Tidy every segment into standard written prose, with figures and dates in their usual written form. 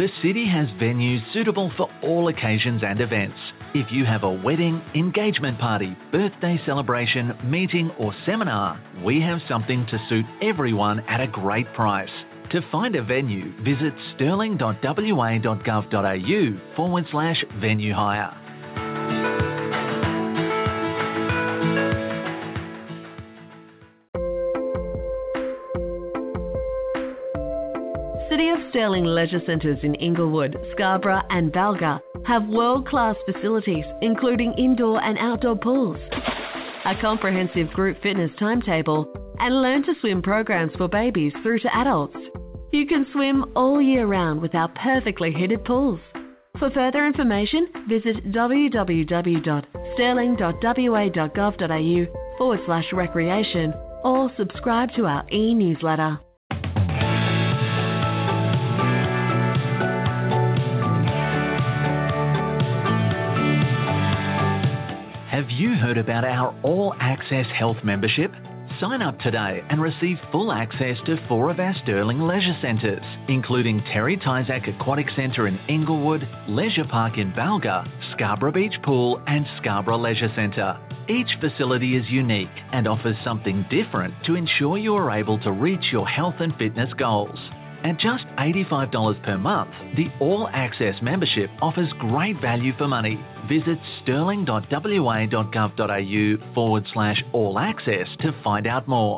The city has venues suitable for all occasions and events. If you have a wedding, engagement party, birthday celebration, meeting or seminar, we have something to suit everyone at a great price. To find a venue, visit sterling.wa.gov.au/venue hire. City of Stirling leisure centres in Inglewood, Scarborough and Balga have world-class facilities including indoor and outdoor pools, a comprehensive group fitness timetable and learn to swim programs for babies through to adults. You can swim all year round with our perfectly heated pools. For further information, visit www.stirling.wa.gov.au/recreation or subscribe to our e-newsletter. Have you heard about our All Access Health membership? Sign up today and receive full access to 4 of our Stirling leisure centres, including Terry Tyzack Aquatic Centre in Inglewood, Leisure Park in Balga, Scarborough Beach Pool and Scarborough Leisure Centre. Each facility is unique and offers something different to ensure you are able to reach your health and fitness goals. At just $85 per month, the All Access membership offers great value for money. Visit sterling.wa.gov.au/all access to find out more.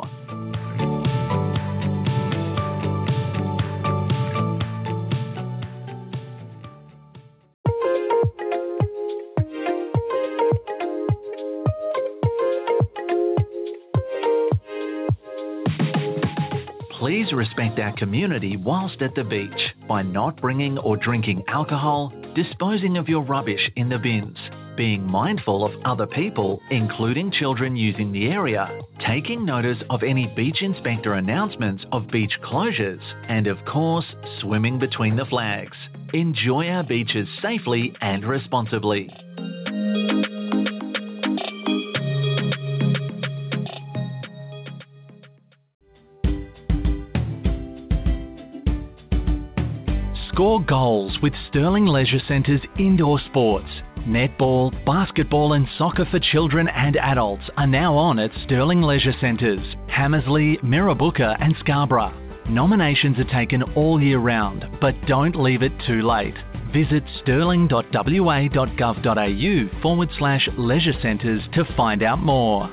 Please respect our community whilst at the beach by not bringing or drinking alcohol, disposing of your rubbish in the bins, being mindful of other people, including children using the area, taking notice of any beach inspector announcements of beach closures, and of course, swimming between the flags. Enjoy our beaches safely and responsibly. Score goals with Stirling Leisure Centre's indoor sports. Netball, basketball and soccer for children and adults are now on at Stirling Leisure Centres, Hamersley, Mirrabooka and Scarborough. Nominations are taken all year round, but don't leave it too late. Visit sterling.wa.gov.au/leisure centres to find out more.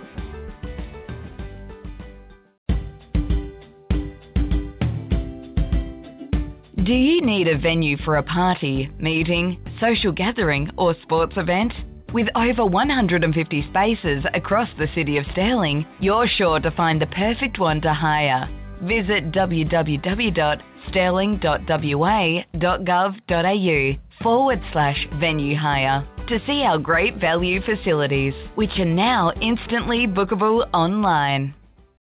Do you need a venue for a party, meeting, social gathering or sports event? With over 150 spaces across the City of Stirling, you're sure to find the perfect one to hire. Visit www.stirling.wa.gov.au/venue hire to see our great value facilities, which are now instantly bookable online.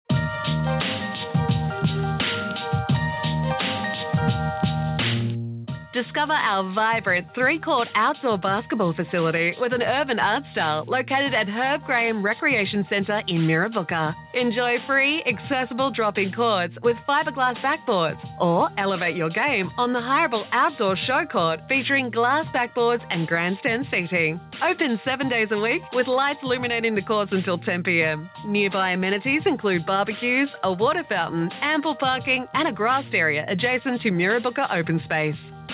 Discover our vibrant 3-court outdoor basketball facility with an urban art style located at Herb Graham Recreation Centre in Mirrabooka. Enjoy free, accessible drop-in courts with fiberglass backboards, or elevate your game on the hireable outdoor show court featuring glass backboards and grandstand seating. Open 7 days a week with lights illuminating the courts until 10 p.m. Nearby amenities include barbecues, a water fountain, ample parking and a grassed area adjacent to Mirrabooka open space.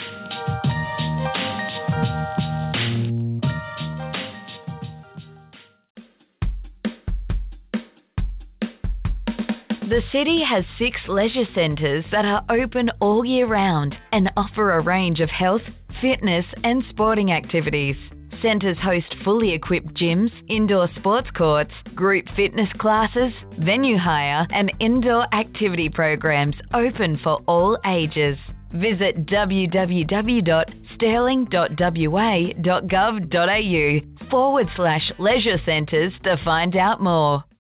The city has 6 leisure centres that are open all year round and offer a range of health, fitness and sporting activities. Centres host fully equipped gyms, indoor sports courts, group fitness classes, venue hire and indoor activity programs open for all ages. Visit www.stirling.wa.gov.au/leisure centres to find out more.